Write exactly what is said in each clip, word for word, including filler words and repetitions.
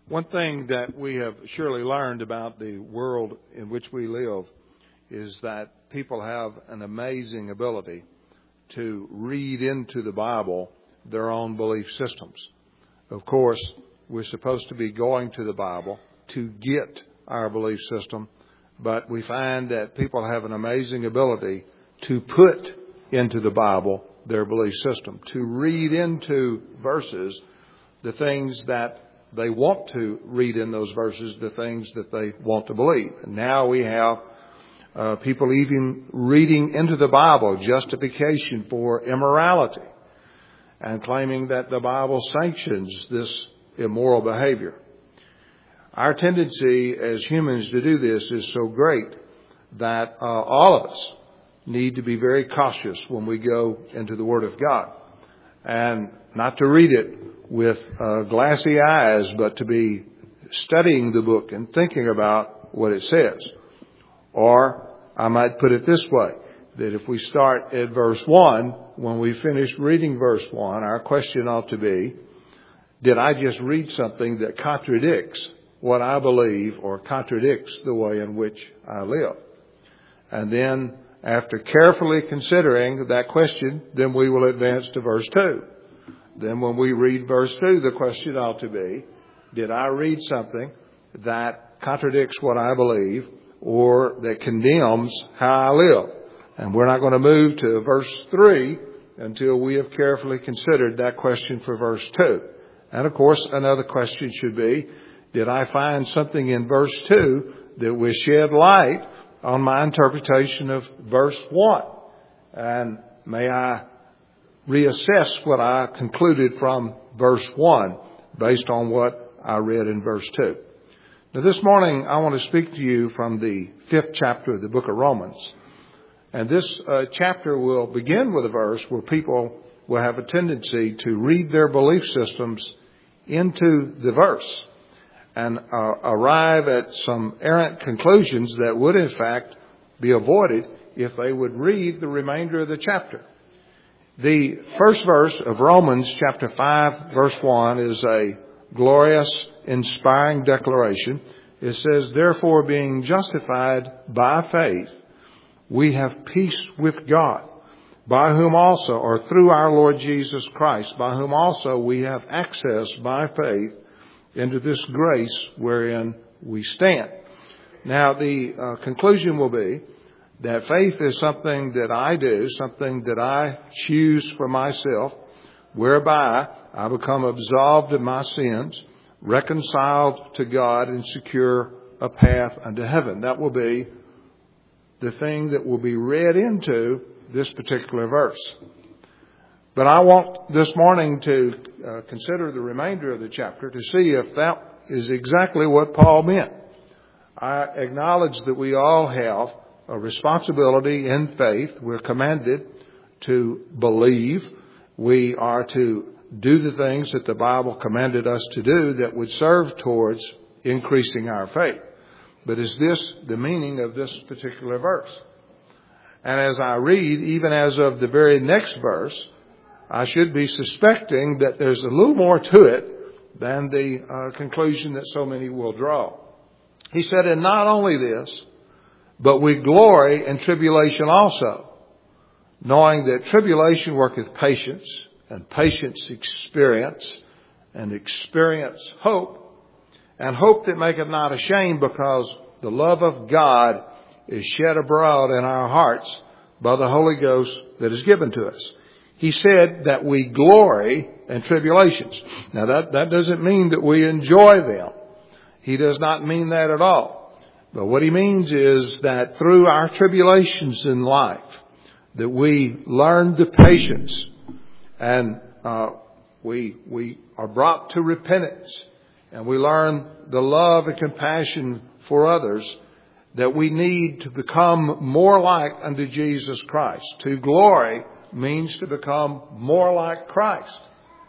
One thing that we have surely learned about the world in which we live is that people have an amazing ability to read into the Bible their own belief systems. Of course, we're supposed to be going to the Bible to get our belief system, but we find that people have an amazing ability to put into the Bible their belief system, to read into verses the things that they want to read in those verses, the things that they want to believe. And now we have uh, people even reading into the Bible justification for immorality and claiming that the Bible sanctions this immoral behavior. Our tendency as humans to do this is so great that uh, all of us need to be very cautious when we go into the Word of God, and not to read it with uh, glassy eyes, but to be studying the book and thinking about what it says. Or I might put it this way, that if we start at verse one, when we finish reading verse one, our question ought to be, did I just read something that contradicts what I believe or contradicts the way in which I live? And then after carefully considering that question, then we will advance to verse two. Then when we read verse two, the question ought to be, did I read something that contradicts what I believe or that condemns how I live? And we're not going to move to verse three until we have carefully considered that question for verse two. And of course, another question should be, did I find something in verse two that will shed light on my interpretation of verse one? And may I reassess what I concluded from verse one based on what I read in verse two. Now this morning I want to speak to you from the fifth chapter of the book of Romans. And this uh, chapter will begin with a verse where people will have a tendency to read their belief systems into the verse and uh, arrive at some errant conclusions that would in fact be avoided if they would read the remainder of the chapter. The first verse of Romans chapter five verse one is a glorious, inspiring declaration. It says, therefore being justified by faith, we have peace with God, by whom also, or through our Lord Jesus Christ, by whom also we have access by faith into this grace wherein we stand. Now the uh, conclusion will be that faith is something that I do, something that I choose for myself, whereby I become absolved of my sins, reconciled to God, and secure a path unto heaven. That will be the thing that will be read into this particular verse. But I want this morning to uh, consider the remainder of the chapter to see if that is exactly what Paul meant. I acknowledge that we all have a responsibility in faith. We're commanded to believe. We are to do the things that the Bible commanded us to do that would serve towards increasing our faith. But is this the meaning of this particular verse? And as I read, even as of the very next verse, I should be suspecting that there's a little more to it than the uh, conclusion that so many will draw. He said, and not only this, but we glory in tribulation also, knowing that tribulation worketh patience, and patience experience, and experience hope, and hope that maketh not ashamed, because the love of God is shed abroad in our hearts by the Holy Ghost that is given to us. He said that we glory in tribulations. Now that, that doesn't mean that we enjoy them. He does not mean that at all. But what he means is that through our tribulations in life, that we learn the patience and uh, we we are brought to repentance, and we learn the love and compassion for others, that we need to become more like unto Jesus Christ. To glory means to become more like Christ.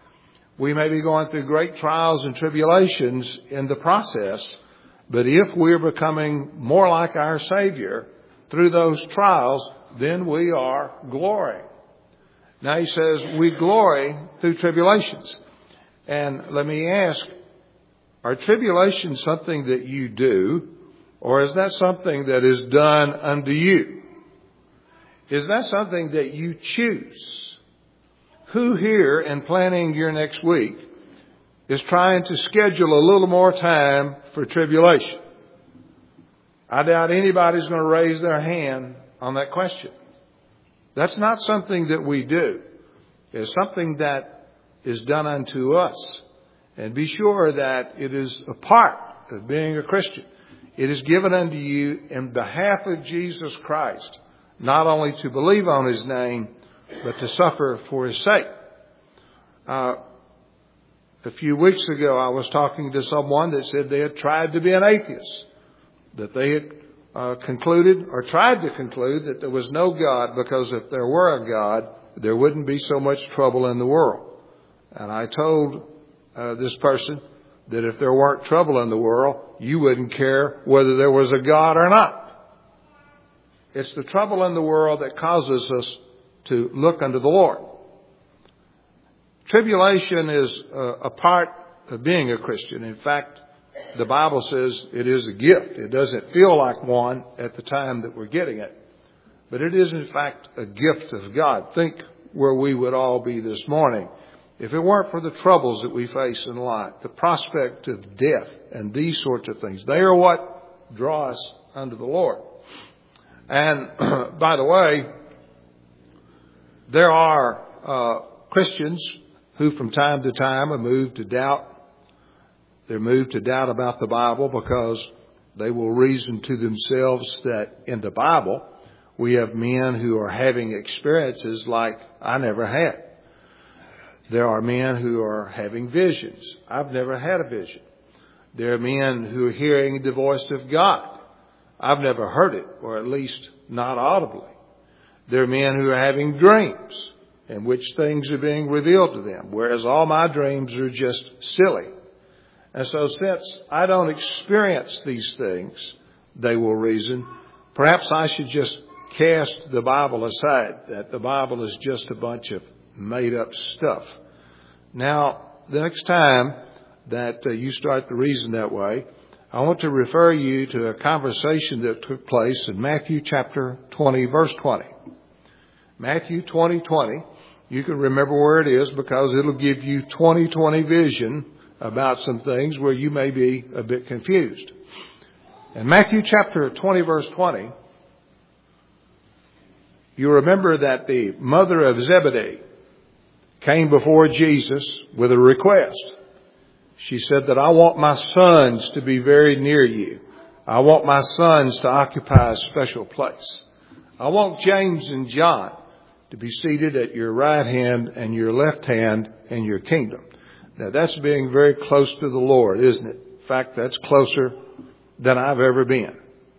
We may be going through great trials and tribulations in the process, but if we're becoming more like our Savior through those trials, then we are glorying. Now he says we glory through tribulations. And let me ask, Are tribulations something that you do, or is that something that is done unto you? Is that something that you choose? Who here in planning your next week is trying to schedule a little more time for tribulation? I doubt anybody's going to raise their hand on that question. That's not something that we do. It's something that is done unto us. And be sure that it is a part of being a Christian. It is given unto you in behalf of Jesus Christ, not only to believe on His name, but to suffer for His sake. Uh, a few weeks ago, I was talking to someone that said they had tried to be an atheist, that they had uh, concluded or tried to conclude that there was no God, because if there were a God, there wouldn't be so much trouble in the world. And I told uh, this person that if there weren't trouble in the world, you wouldn't care whether there was a God or not. It's the trouble in the world that causes us to look unto the Lord. Tribulation is uh, a part of being a Christian. In fact, the Bible says it is a gift. It doesn't feel like one at the time that we're getting it, but it is in fact a gift of God. Think where we would all be this morning if it weren't for the troubles that we face in life, the prospect of death and these sorts of things. They are what draw us unto the Lord. And by the way, there are uh, Christians who from time to time are moved to doubt. They're moved to doubt about the Bible because they will reason to themselves that in the Bible we have men who are having experiences like I never had. There are men who are having visions. I've never had a vision. There are men who are hearing the voice of God. I've never heard it, or at least not audibly. There are men who are having dreams in which things are being revealed to them, whereas all my dreams are just silly. And so since I don't experience these things, they will reason, perhaps I should just cast the Bible aside, that the Bible is just a bunch of made up stuff. Now, the next time that uh, you start to reason that way, I want to refer you to a conversation that took place in Matthew chapter twenty, verse twenty. Matthew twenty, twenty. You can remember where it is because it'll give you twenty twenty vision about some things where you may be a bit confused. In Matthew chapter twenty, verse twenty, you remember that the mother of Zebedee came before Jesus with a request. She said that I want my sons to be very near you. I want my sons to occupy a special place. I want James and John to be seated at your right hand and your left hand in your kingdom. Now that's being very close to the Lord, isn't it? In fact, that's closer than I've ever been.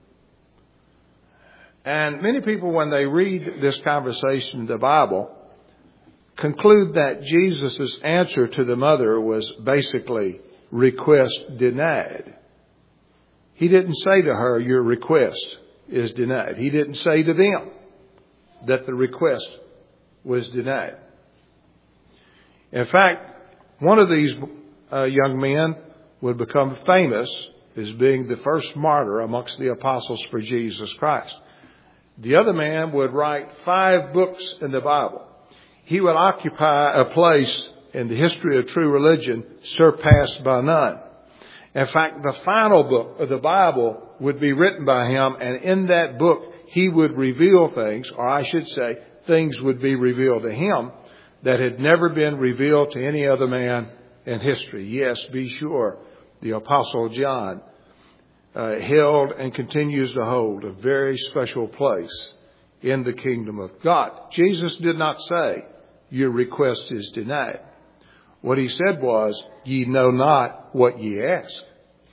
And many people, when they read this conversation in the Bible, conclude that Jesus' answer to the mother was basically request denied. He didn't say to her, your request is denied. He didn't say to them that the request was denied. In fact, one of these uh, young men would become famous as being the first martyr amongst the apostles for Jesus Christ. The other man would write five books in the Bible. He would occupy a place in the history of true religion surpassed by none. In fact, the final book of the Bible would be written by him, and in that book he would reveal things, or I should say, things would be revealed to him that had never been revealed to any other man in history. Yes, be sure, the Apostle John uh, held and continues to hold a very special place in the kingdom of God. Jesus did not say, your request is denied. What he said was, ye know not what ye ask.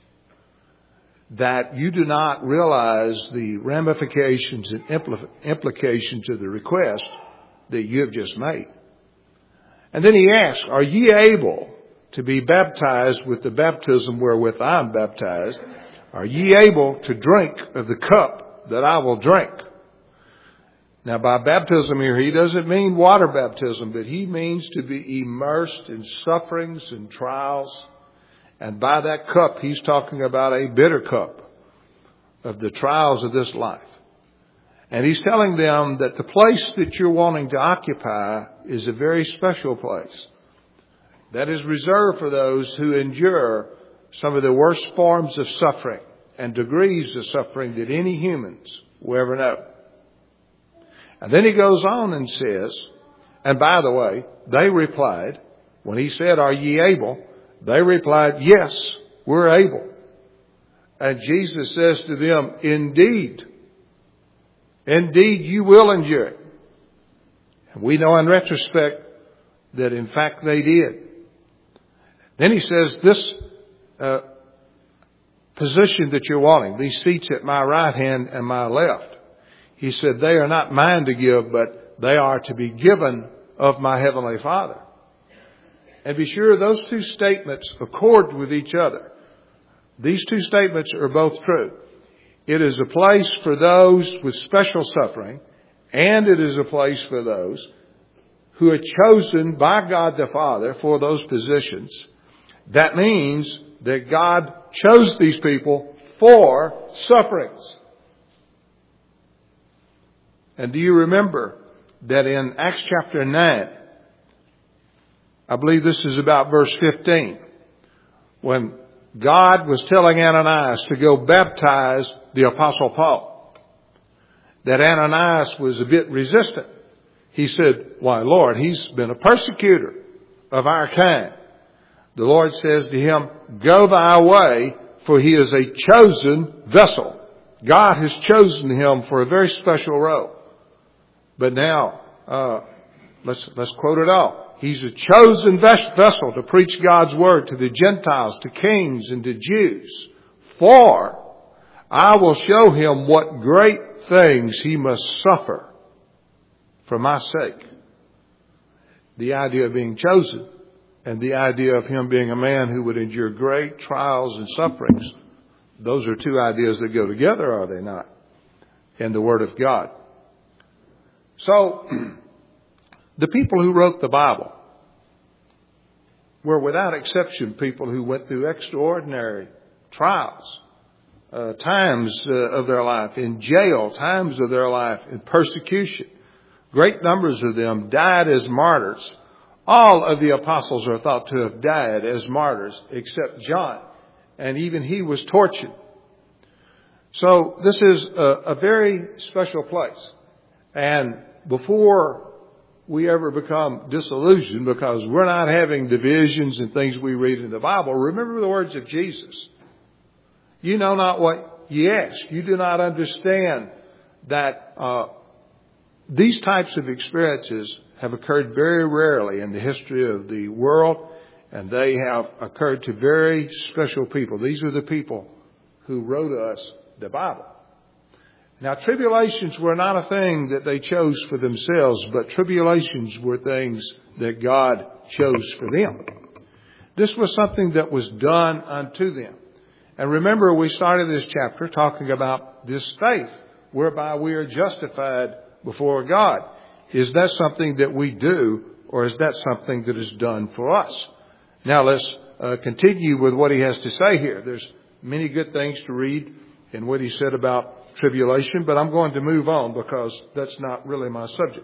That you do not realize the ramifications and impl- implications of the request that you have just made. And then he asked, are ye able to be baptized with the baptism wherewith I am baptized? Are ye able to drink of the cup that I will drink? Now, by baptism here, he doesn't mean water baptism, but he means to be immersed in sufferings and trials And by that cup, he's talking about a bitter cup of the trials of this life. And he's telling them that the place that you're wanting to occupy is a very special place that is reserved for those who endure some of the worst forms of suffering and degrees of suffering that any humans will ever know. And then he goes on and says, and by the way, they replied, when he said, "Are ye able?" They replied, "Yes, we're able." And Jesus says to them, Indeed, indeed you will endure it. And we know in retrospect that in fact they did. Then he says, this uh, position that you're wanting, these seats at my right hand and my left, he said, they are not mine to give, but they are to be given of my heavenly Father. And be sure those two statements accord with each other. These two statements are both true. It is a place for those with special suffering, and it is a place for those who are chosen by God the Father for those positions. That means that God chose these people for sufferings. And do you remember that in Acts chapter nine, I believe this is about verse fifteen, when God was telling Ananias to go baptize the Apostle Paul, that Ananias was a bit resistant. He said, "Why, Lord, he's been a persecutor of our kind." The Lord says to him, "Go thy way, for he is a chosen vessel." God has chosen him for a very special role. But now, uh, let's, let's quote it all. He's a chosen vessel to preach God's word to the Gentiles, to kings, and to Jews. For I will show him what great things he must suffer for my sake. The idea of being chosen and the idea of him being a man who would endure great trials and sufferings, those are two ideas that go together, are they not? In the Word of God. So, the people who wrote the Bible were without exception people who went through extraordinary trials, uh, times uh, of their life in jail, times of their life in persecution. Great numbers of them died as martyrs. All of the apostles are thought to have died as martyrs except John, and even he was tortured. So this is a, a very special place. And before we ever become disillusioned because we're not having divisions and things we read in the Bible, remember the words of Jesus. You know not what ye ask. You do not understand that uh, these types of experiences have occurred very rarely in the history of the world, and they have occurred to very special people. These are the people who wrote us the Bible. Now, tribulations were not a thing that they chose for themselves, but tribulations were things that God chose for them. This was something that was done unto them. And remember, we started this chapter talking about this faith, whereby we are justified before God. Is that something that we do, or is that something that is done for us? Now, let's uh, continue with what he has to say here. There's many good things to read in what he said about tribulation, but I'm going to move on because that's not really my subject.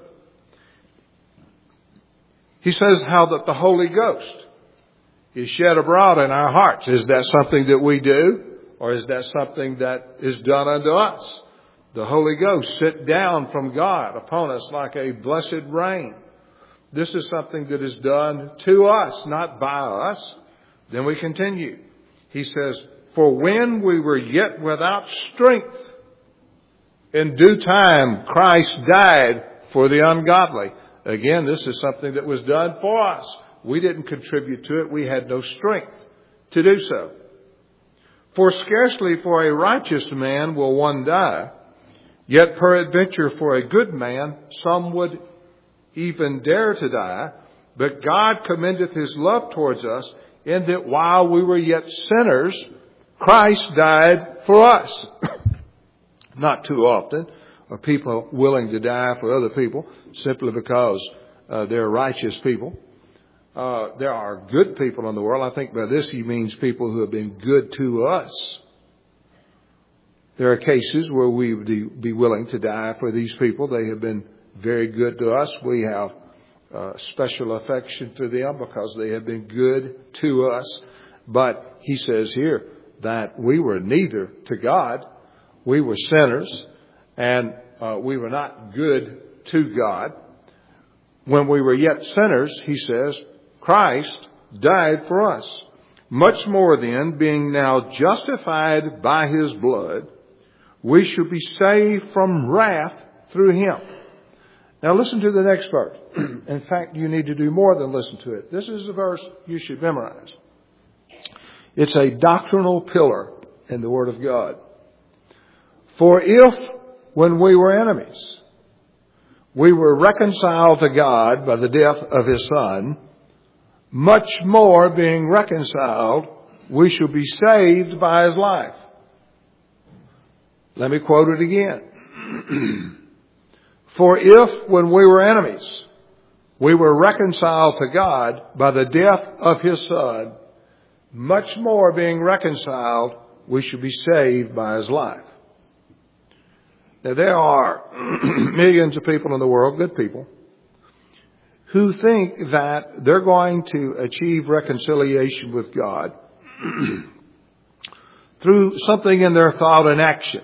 He says how that the Holy Ghost is shed abroad in our hearts. Is that something that we do, or is that something that is done unto us? The Holy Ghost sit down from God upon us like a blessed rain. This is something that is done to us, not by us. Then we continue. He says, for when we were yet without strength, in due time Christ died for the ungodly. Again, this is something that was done for us. We didn't contribute to it. We had no strength to do so. For scarcely for a righteous man will one die, yet peradventure for a good man some would even dare to die. But God commendeth his love towards us, in that while we were yet sinners, Christ died for us. Not too often are people willing to die for other people simply because uh, they're righteous people. Uh, there are good people in the world. I think by this he means people who have been good to us. There are cases where we would be willing to die for these people. They have been very good to us. We have uh, special affection for them because they have been good to us. But he says here that we were neither to God. We were sinners, and uh, we were not good to God. When we were yet sinners, he says, Christ died for us. Much more then, being now justified by his blood, we should be saved from wrath through him. Now listen to the next verse. In fact, you need to do more than listen to it. This is the verse you should memorize. It's a doctrinal pillar in the Word of God. For if, when we were enemies, we were reconciled to God by the death of his Son, much more being reconciled, we shall be saved by his life. Let me quote it again. For if, when we were enemies, we were reconciled to God by the death of his Son, much more being reconciled, we shall be saved by his life. Now, there are millions of people in the world, good people, who think that they're going to achieve reconciliation with God through something in their thought and action.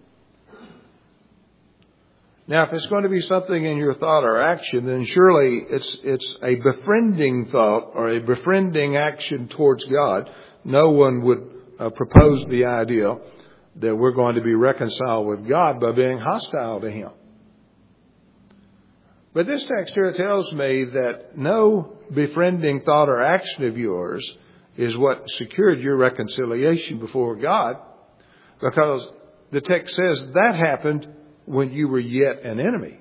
Now, if it's going to be something in your thought or action, then surely it's it's a befriending thought or a befriending action towards God. No one would uh, propose the idea that we're going to be reconciled with God by being hostile to him. But this text here tells me that no befriending thought or action of yours is what secured your reconciliation before God, because the text says that happened when you were yet an enemy.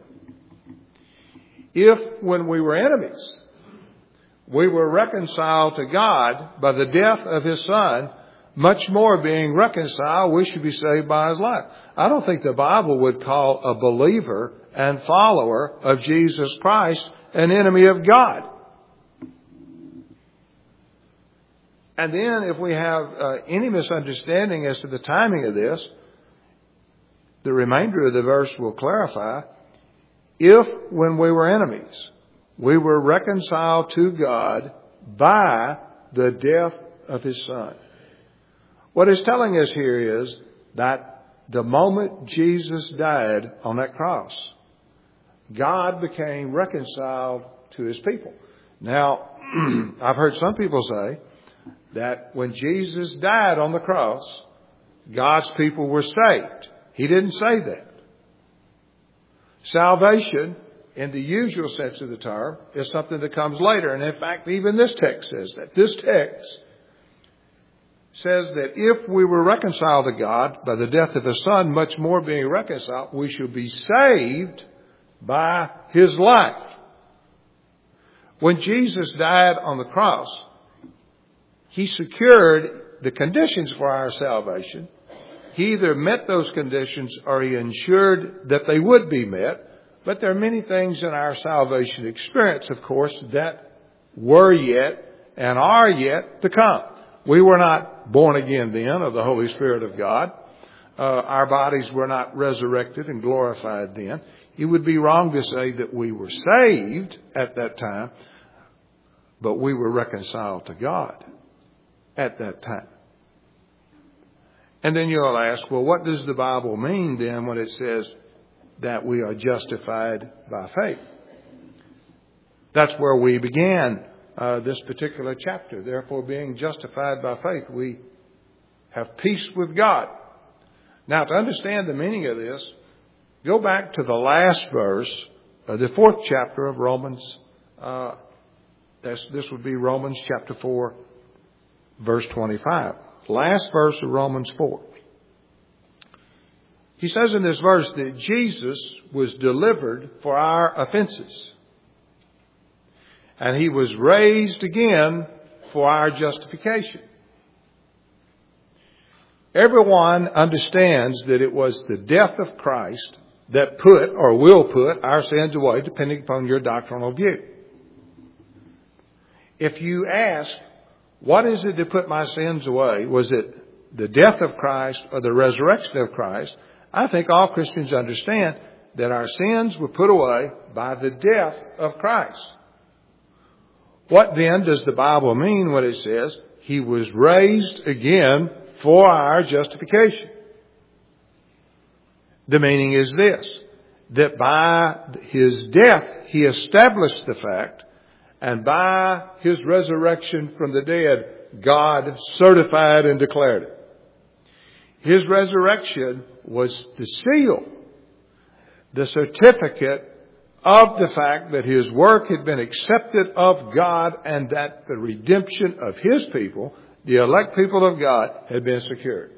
If, when we were enemies, we were reconciled to God by the death of his Son, much more being reconciled, we should be saved by his life. I don't think the Bible would call a believer and follower of Jesus Christ an enemy of God. And then if we have uh, any misunderstanding as to the timing of this, the remainder of the verse will clarify. If, when we were enemies, we were reconciled to God by the death of his Son. What it's telling us here is that the moment Jesus died on that cross, God became reconciled to his people. Now, I've heard some people say that when Jesus died on the cross, God's people were saved. He didn't say that. Salvation, in the usual sense of the term, is something that comes later. And in fact, even this text says that. This text says that if we were reconciled to God by the death of his Son, much more being reconciled, we shall be saved by his life. When Jesus died on the cross, he secured the conditions for our salvation. He either met those conditions or he ensured that they would be met. But there are many things in our salvation experience, of course, that were yet and are yet to come. We were not born again then of the Holy Spirit of God. Uh, our bodies were not resurrected and glorified then. It would be wrong to say that we were saved at that time, but we were reconciled to God at that time. And then you'll ask, well, what does the Bible mean then when it says that we are justified by faith? That's where we began uh, this particular chapter. Therefore, being justified by faith, we have peace with God. Now, to understand the meaning of this, go back to the last verse of the fourth chapter of Romans. Uh, this, this would be Romans chapter four, verse twenty-five. Last verse of Romans four. He says in this verse that Jesus was delivered for our offenses, and he was raised again for our justification. Everyone understands that it was the death of Christ that put or will put our sins away, depending upon your doctrinal view. if you ask, what is it that put my sins away? Was it the death of Christ or the resurrection of Christ? I think all Christians understand that our sins were put away by the death of Christ. What then does the Bible mean when it says He was raised again for our justification? The meaning is this, that by His death He established the fact, and by His resurrection from the dead, God certified and declared it. His resurrection was the seal, the certificate of the fact that His work had been accepted of God and that the redemption of His people, the elect people of God, had been secured.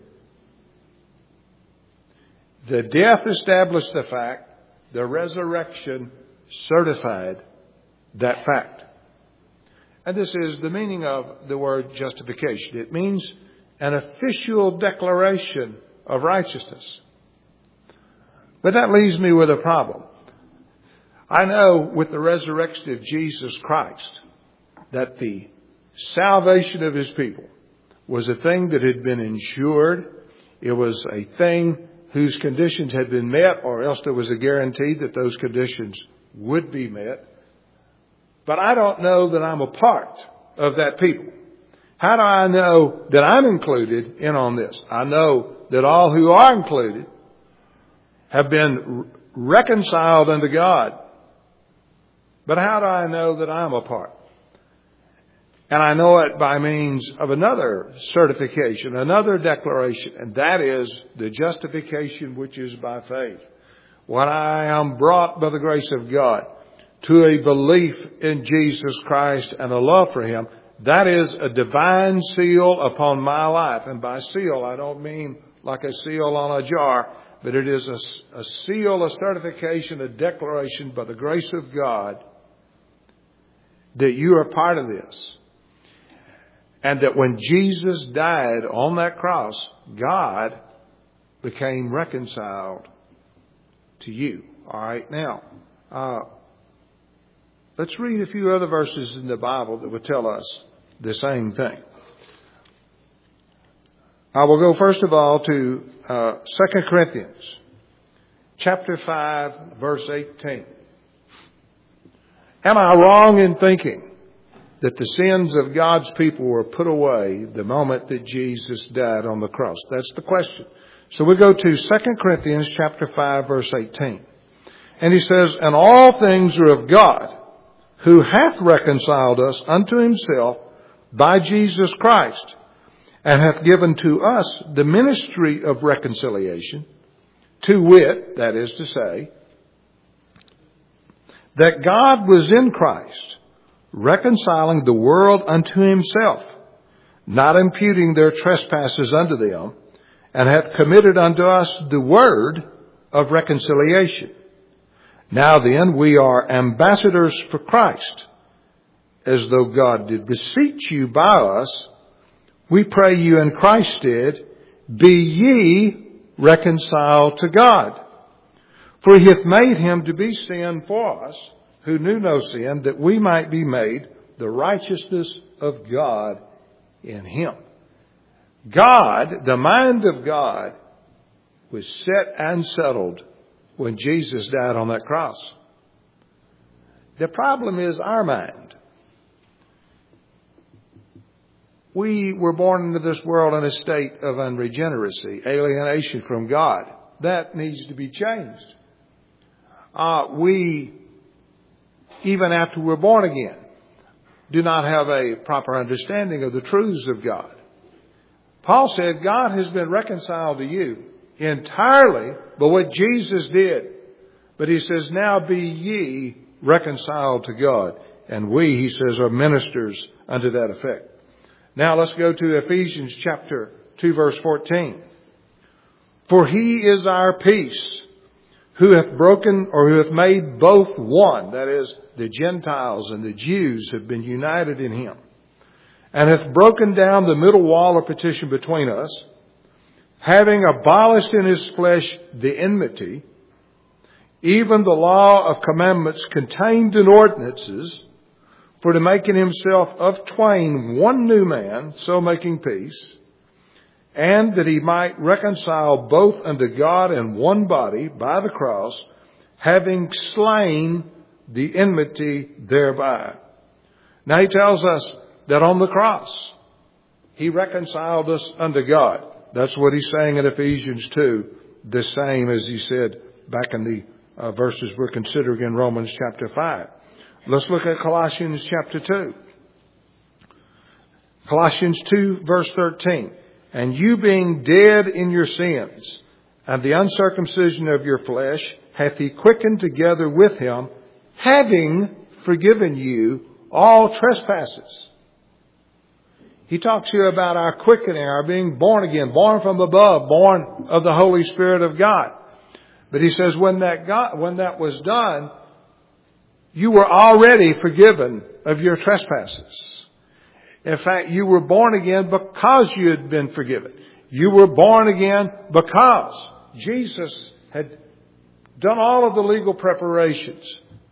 The death established the fact, the resurrection certified that fact. And this is the meaning of the word justification. It means an official declaration of righteousness. But that leaves me with a problem. I know with the resurrection of Jesus Christ that the salvation of His people was a thing that had been ensured. It was a thing whose conditions had been met, or else there was a guarantee that those conditions would be met. But I don't know that I'm a part of that people. How do I know that I'm included in on this? I know that all who are included have been reconciled unto God. But how do I know that I'm a part? And I know it by means of another certification, another declaration, and that is the justification which is by faith. When I am brought by the grace of God to a belief in Jesus Christ and a love for Him, that is a divine seal upon my life. And by seal, I don't mean like a seal on a jar, but it is a, a seal, a certification, a declaration by the grace of God that you are part of this. And that when Jesus died on that cross, God became reconciled to you. All right, now, uh, let's read a few other verses in the Bible that would tell us the same thing. I will go first of all to uh, Second Corinthians chapter five, verse eighteen. Am I wrong in thinking that the sins of God's people were put away the moment that Jesus died on the cross? That's the question. So we go to Second Corinthians chapter five, verse eighteen. And he says, and all things are of God, who hath reconciled us unto Himself by Jesus Christ, and hath given to us the ministry of reconciliation, to wit, that is to say, that God was in Christ, reconciling the world unto Himself, not imputing their trespasses unto them, and hath committed unto us the word of reconciliation. Now then, we are ambassadors for Christ, as though God did beseech you by us. We pray you in Christ's stead, be ye reconciled to God. For He hath made Him to be sin for us, who knew no sin, that we might be made the righteousness of God in Him. God, the mind of God, was set and settled when Jesus died on that cross. The problem is our mind. We were born into this world in a state of unregeneracy, alienation from God. That needs to be changed. Uh, we, even after we're born again, do not have a proper understanding of the truths of God. Paul said God has been reconciled to you entirely by what Jesus did. But he says, now be ye reconciled to God. And we, he says, are ministers unto that effect. Now let's go to Ephesians chapter two, verse fourteen. For He is our peace, who hath broken or who hath made both one. That is, the Gentiles and the Jews have been united in Him. And hath broken down the middle wall of partition between us, having abolished in His flesh the enmity, even the law of commandments contained in ordinances, For to make in himself of twain one new man, so making peace, and that he might reconcile both unto God in one body by the cross, having slain the enmity thereby. Now he tells us that on the cross, he reconciled us unto God. That's what he's saying in Ephesians two, the same as he said back in the uh, verses we're considering in Romans chapter five. Let's look at Colossians chapter two. Colossians two verse thirteen. And you being dead in your sins and the uncircumcision of your flesh, hath he quickened together with him, having forgiven you all trespasses. He talks here about our quickening, our being born again, born from above, born of the Holy Spirit of God. But he says when that got, when that was done, you were already forgiven of your trespasses. In fact, you were born again because you had been forgiven. You were born again because Jesus had done all of the legal preparations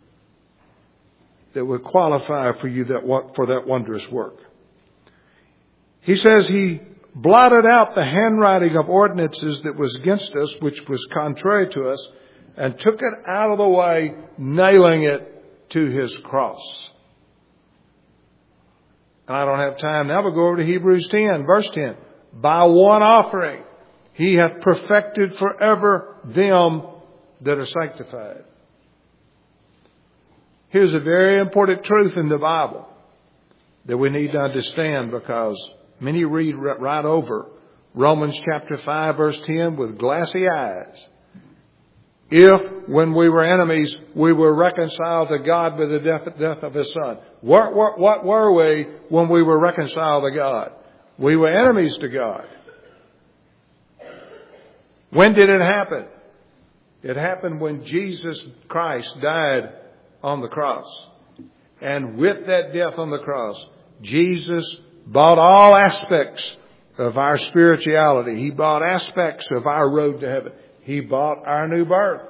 that would qualify for you that for that wondrous work. He says he blotted out the handwriting of ordinances that was against us, which was contrary to us, and took it out of the way, nailing it to his cross. And I don't have time now, but go over to Hebrews ten, verse ten. By one offering, he hath perfected forever them that are sanctified. Here's a very important truth in the Bible that we need to understand, because many read right over Romans chapter five, verse ten with glassy eyes. If, when we were enemies, we were reconciled to God by the death, death of his Son. What, what, what were we when we were reconciled to God? We were enemies to God. When did it happen? It happened when Jesus Christ died on the cross. And with that death on the cross, Jesus bought all aspects of our spirituality. He bought aspects of our road to heaven. He bought our new birth.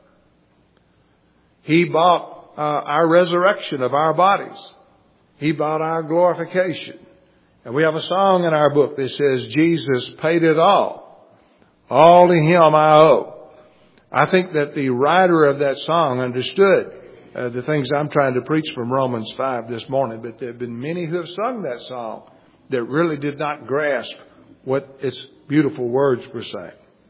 He bought uh, our resurrection of our bodies. He bought our glorification. And we have a song in our book that says, Jesus paid it all. All to him I owe. I think that the writer of that song understood uh, the things I'm trying to preach from Romans five this morning. But there have been many who have sung that song that really did not grasp what its beautiful words were saying.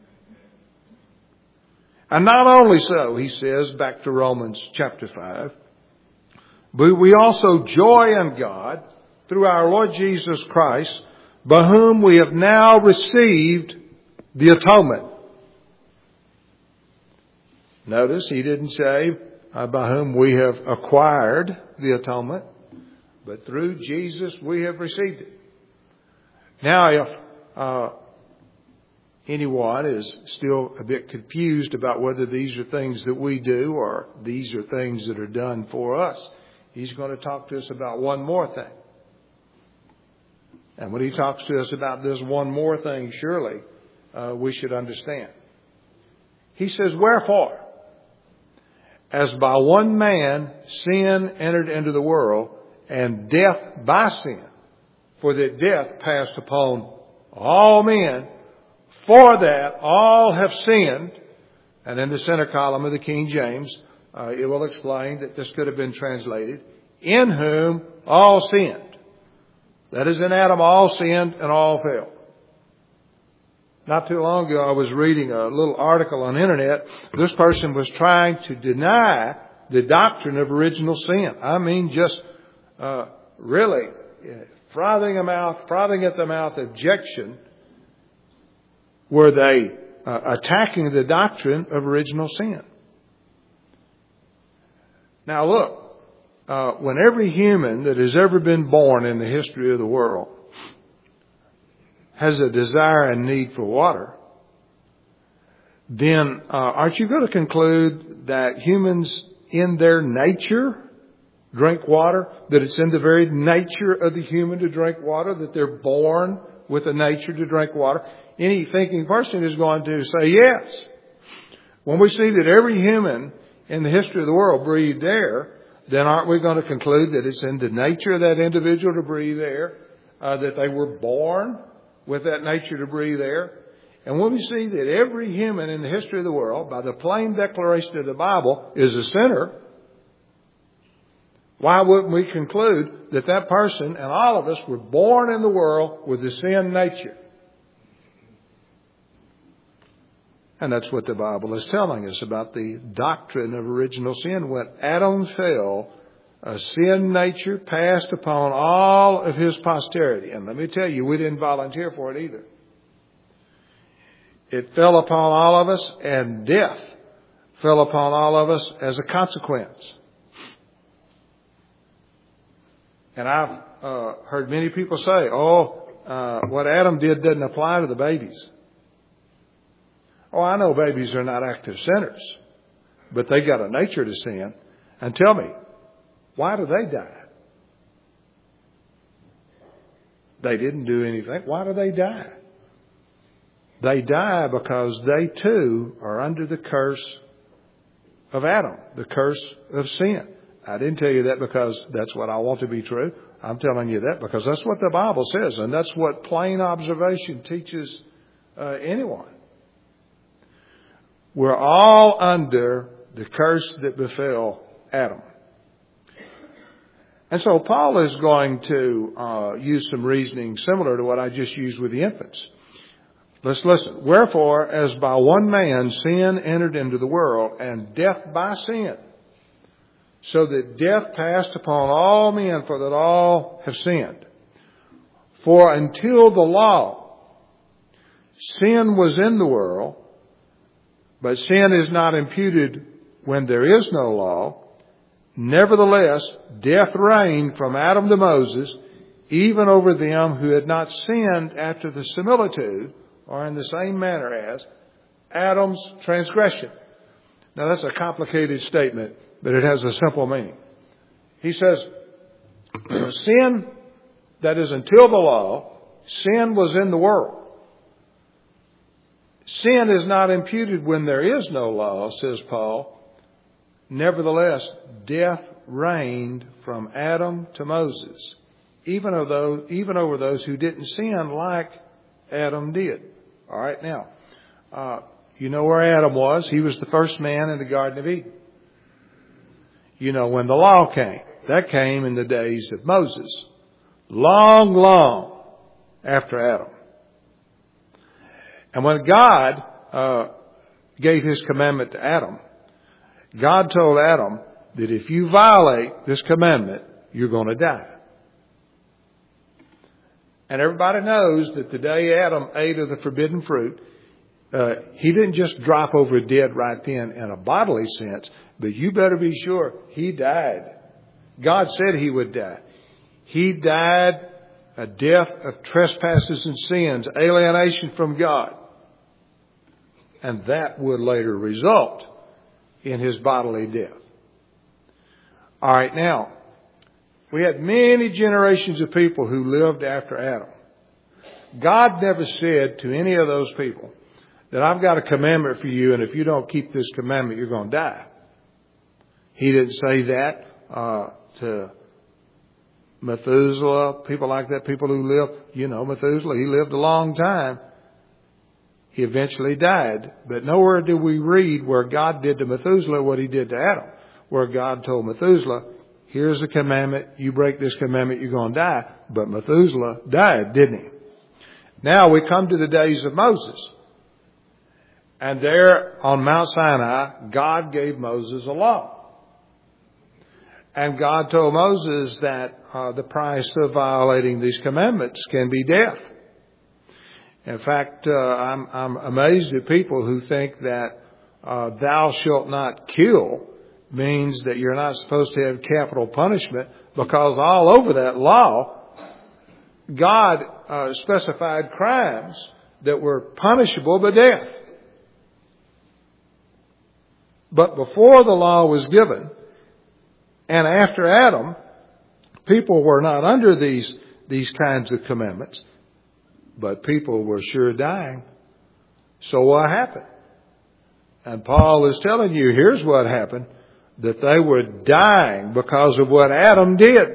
And not only so, he says, back to Romans chapter five, but we also joy in God through our Lord Jesus Christ, by whom we have now received the atonement. Notice he didn't say uh, by whom we have acquired the atonement, but through Jesus we have received it. Now, if uh, anyone is still a bit confused about whether these are things that we do or these are things that are done for us, he's going to talk to us about one more thing. And when he talks to us about this one more thing, surely uh, we should understand. He says, wherefore, as by one man sin entered into the world, and death by sin, for that death passed upon all men, for that all have sinned. And in the center column of the King James, uh, it will explain that this could have been translated, in whom all sinned. That is, in Adam all sinned and all fell. Not too long ago, I was reading a little article on the internet. This person was trying to deny the doctrine of original sin. I mean, just uh, really frothing a mouth, frothing at the mouth objection. Were they uh, attacking the doctrine of original sin? Now look, uh, when every human that has ever been born in the history of the world has a desire and need for water, then uh, aren't you going to conclude that humans in their nature drink water? That it's in the very nature of the human to drink water? That they're born with a nature to drink water? Any thinking person is going to say yes. When we see that every human in the history of the world breathed air, then aren't we going to conclude that it's in the nature of that individual to breathe air, uh, that they were born with that nature to breathe air? And when we see that every human in the history of the world, by the plain declaration of the Bible, is a sinner, why wouldn't we conclude that that person and all of us were born in the world with the sin nature? And that's what the Bible is telling us about the doctrine of original sin. When Adam fell, a sin nature passed upon all of his posterity. And let me tell you, we didn't volunteer for it either. It fell upon all of us, and death fell upon all of us as a consequence. And I've uh, heard many people say, oh, uh, what Adam did doesn't apply to the babies. Oh, I know babies are not active sinners, but they got a nature to sin. And tell me, why do they die? They didn't do anything. Why do they die? They die because they too are under the curse of Adam, the curse of sin. I didn't tell you that because that's what I want to be true. I'm telling you that because that's what the Bible says, and that's what plain observation teaches uh, anyone. We're all under the curse that befell Adam. And so Paul is going to uh, use some reasoning similar to what I just used with the infants. Let's listen. Wherefore, as by one man sin entered into the world, and death by sin, so that death passed upon all men, for that all have sinned. For until the law, sin was in the world, but sin is not imputed when there is no law. Nevertheless, death reigned from Adam to Moses, even over them who had not sinned after the similitude, or in the same manner as, Adam's transgression. Now that's a complicated statement, but it has a simple meaning. He says, sin, that is until the law, sin was in the world. Sin is not imputed when there is no law, says Paul. Nevertheless, death reigned from Adam to Moses, even over those, even over those who didn't sin like Adam did. All right, now, uh, you know where Adam was. He was the first man in the Garden of Eden. You know when the law came. That came in the days of Moses. Long, long after Adam. And when God uh, gave His commandment to Adam, God told Adam that if you violate this commandment, you're going to die. And everybody knows that the day Adam ate of the forbidden fruit, uh, he didn't just drop over dead right then in a bodily sense, but you better be sure he died. God said he would die. He died a death of trespasses and sins, alienation from God. And that would later result in his bodily death. All right, now, we had many generations of people who lived after Adam. God never said to any of those people that I've got a commandment for you, and if you don't keep this commandment, you're going to die. He didn't say that uh, to Methuselah, people like that, people who lived, you know, Methuselah, he lived a long time. He eventually died. But nowhere do we read where God did to Methuselah what he did to Adam, where God told Methuselah, here's the commandment, you break this commandment, you're going to die. But Methuselah died, didn't he? Now we come to the days of Moses. And there on Mount Sinai, God gave Moses a law. And God told Moses that uh, the price of violating these commandments can be death. In fact, uh, I'm, I'm amazed at people who think that uh, thou shalt not kill means that you're not supposed to have capital punishment, because all over that law, God uh, specified crimes that were punishable by death. But before the law was given, and after Adam, people were not under these, these kinds of commandments, but people were sure dying. So what happened? And Paul is telling you, here's what happened. that they were dying because of what Adam did.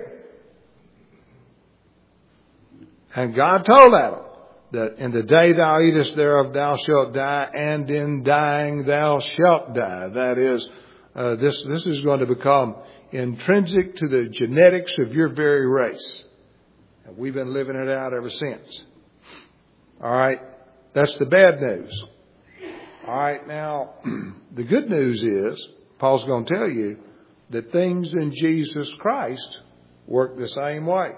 And God told Adam that in the day thou eatest thereof thou shalt die, and in dying thou shalt die. That is, uh, this, this is going to become intrinsic to the genetics of your very race. And we've been living it out ever since. All right. That's the bad news. All right. Now, the good news is, Paul's going to tell you that things in Jesus Christ work the same way.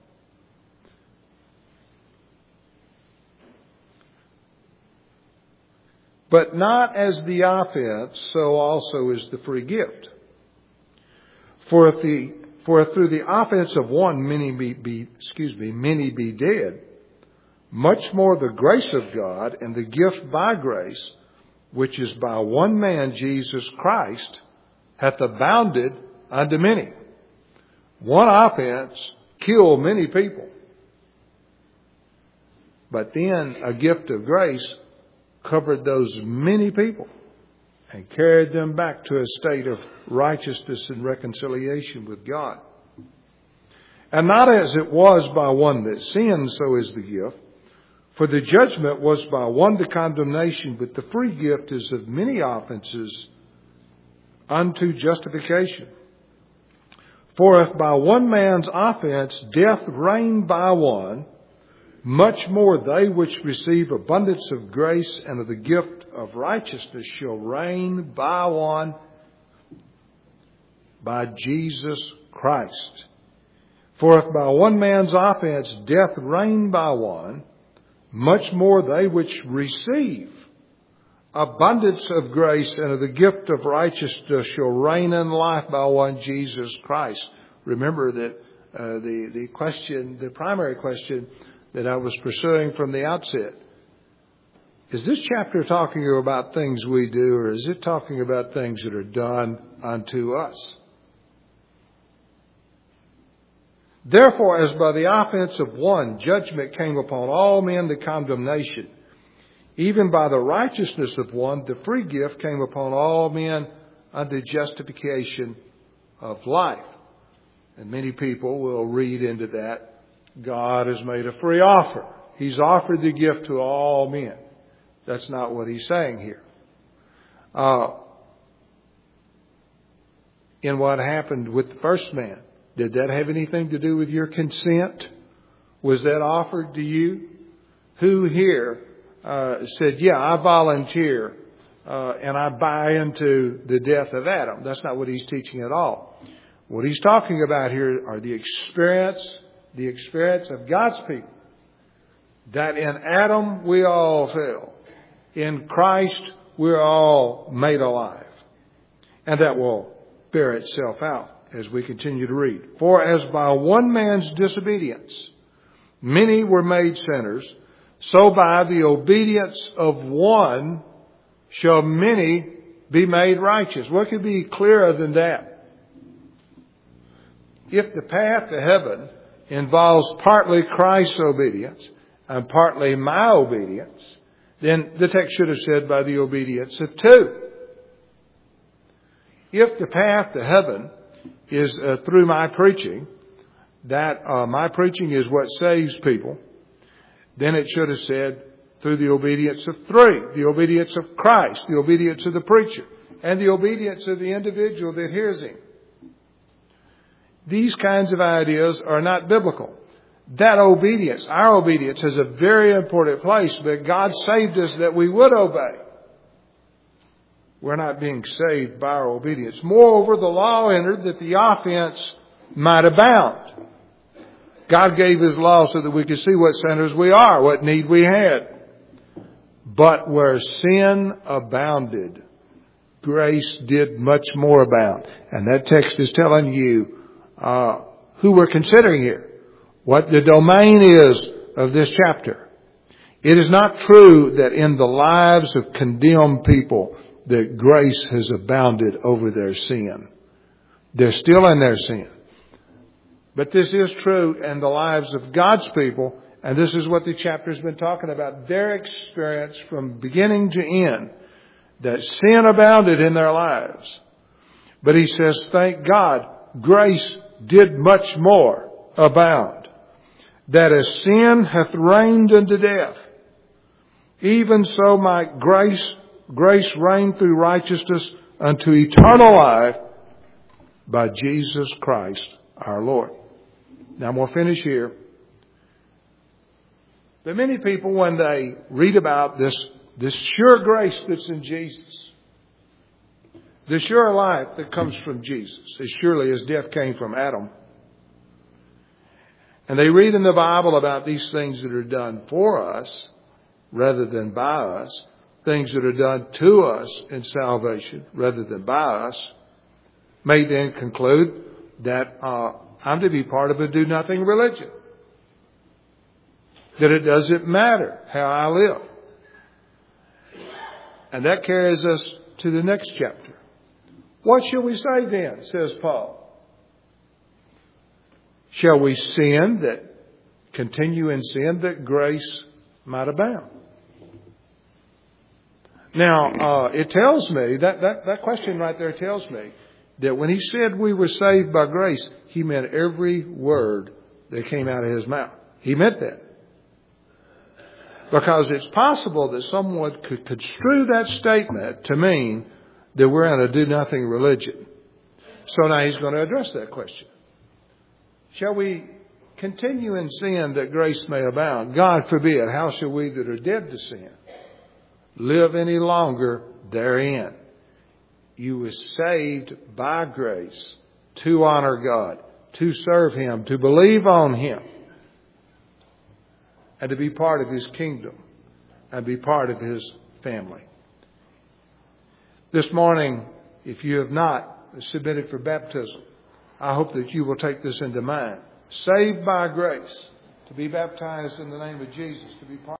But not as the offense, so also is the free gift. For if the for if through the offense of one many be, be excuse me many be dead, much more the grace of God and the gift by grace, which is by one man Jesus Christ, hath abounded unto many. One offense killed many people, but then a gift of grace covered those many people and carried them back to a state of righteousness and reconciliation with God. And not as it was by one that sinned, so is the gift. For the judgment was by one the condemnation, but the free gift is of many offenses unto justification. For if by one man's offense death reigned by one, much more they which receive abundance of grace and of the gift of righteousness shall reign by one, by Jesus Christ. For if by one man's offense death reigned by one, much more they which receive abundance of grace and of the gift of righteousness shall reign in life by one, Jesus Christ. Remember that uh, the, the question, the primary question that I was pursuing from the outset. Is this chapter talking about things we do, or is it talking about things that are done unto us? Therefore, as by the offense of one, judgment came upon all men to condemnation, even by the righteousness of one, the free gift came upon all men unto justification of life. And many people will read into that, God has made a free offer. He's offered the gift to all men. That's not what he's saying here. Uh, in what happened with the first man, did that have anything to do with your consent? Was that offered to you? Who here uh, said, yeah, I volunteer uh, and I buy into the death of Adam? That's not what he's teaching at all. What he's talking about here are the experience The experience of God's people. That in Adam we all fell. In Christ we're all made alive. And that will bear itself out as we continue to read. For as by one man's disobedience many were made sinners, so by the obedience of one shall many be made righteous. What could be clearer than that? If the path to heaven involves partly Christ's obedience and partly my obedience, then the text should have said by the obedience of two. If the path to heaven is uh, through my preaching, that uh, my preaching is what saves people, then it should have said through the obedience of three, the obedience of Christ, the obedience of the preacher, and the obedience of the individual that hears him. These kinds of ideas are not biblical. That obedience, our obedience, has a very important place, but God saved us that we would obey. We're not being saved by our obedience. Moreover, the law entered that the offense might abound. God gave His law so that we could see what sinners we are, what need we had. But where sin abounded, grace did much more abound. And that text is telling you uh, who we're considering here, what the domain is of this chapter. It is not true that in the lives of condemned people that grace has abounded over their sin. They're still in their sin. But this is true in the lives of God's people, and this is what the chapter's been talking about. Their experience from beginning to end, that sin abounded in their lives. But he says, thank God, grace did much more abound, that as sin hath reigned unto death, even so might grace, grace reign through righteousness unto eternal life by Jesus Christ our Lord. Now I'm going to finish here. But many people, when they read about this, this sure grace that's in Jesus, the sure life that comes from Jesus, as surely as death came from Adam, and they read in the Bible about these things that are done for us rather than by us, things that are done to us in salvation rather than by us, may then conclude that uh, I'm to be part of a do-nothing religion. That it doesn't matter how I live. And that carries us to the next chapter. What shall we say then, says Paul? Shall we sin that, continue in sin that grace might abound? Now, uh, it tells me, that, that, that question right there tells me that when he said we were saved by grace, he meant every word that came out of his mouth. He meant that. Because it's possible that someone could construe that statement to mean that we're in a do-nothing religion. So now he's going to address that question. Shall we continue in sin that grace may abound? God forbid. How shall we that are dead to sin live any longer therein? You were saved by grace to honor God, to serve Him, to believe on Him, and to be part of His kingdom and be part of His family. This morning, if you have not submitted for baptism, I hope that you will take this into mind. Saved by grace, to be baptized in the name of Jesus, to be part